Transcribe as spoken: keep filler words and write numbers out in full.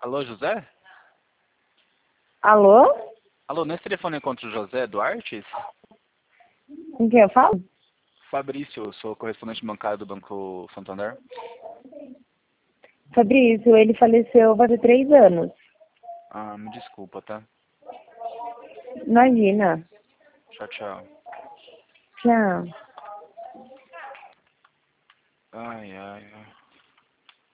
Alô, José? Alô? Alô, nesse telefone encontro o José Duarte? Com quem eu falo? Fabrício, eu sou correspondente bancário do Banco Santander. Fabrício, ele faleceu faz três anos. Ah, me desculpa, tá? Imagina. Tchau, tchau. Tchau. Ai, ai, ai.